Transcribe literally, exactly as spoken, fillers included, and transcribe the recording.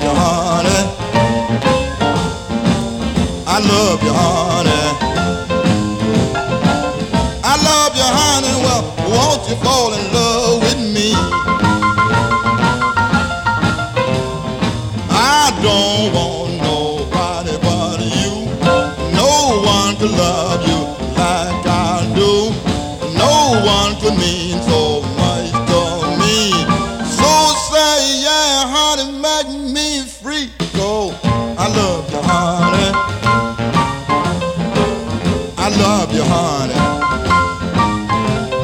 you, honey. I love you, honey. I love you, honey. Well, won't you fall in love with me? I don't want nobody but you. No one to love you like I do. No one could mean so